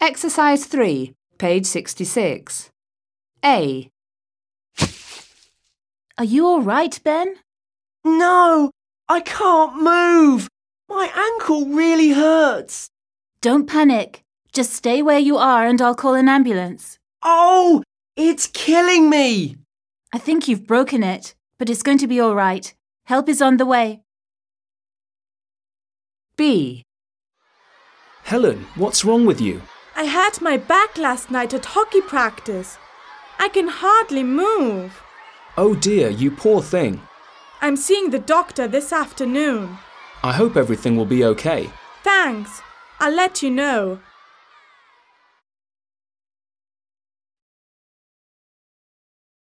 Exercise 3, page 66. A. Are you all right, Ben? No, I can't move. My ankle really hurts. Don't panic. Just stay where you are and I'll call an ambulance. Oh, it's killing me. I think you've broken it, but it's going to be all right. Help is on the way. B. Helen, what's wrong with you? I hurt my back last night at hockey practice. I can hardly move. Oh dear, you poor thing. I'm seeing the doctor this afternoon. I hope everything will be okay. Thanks. I'll let you know.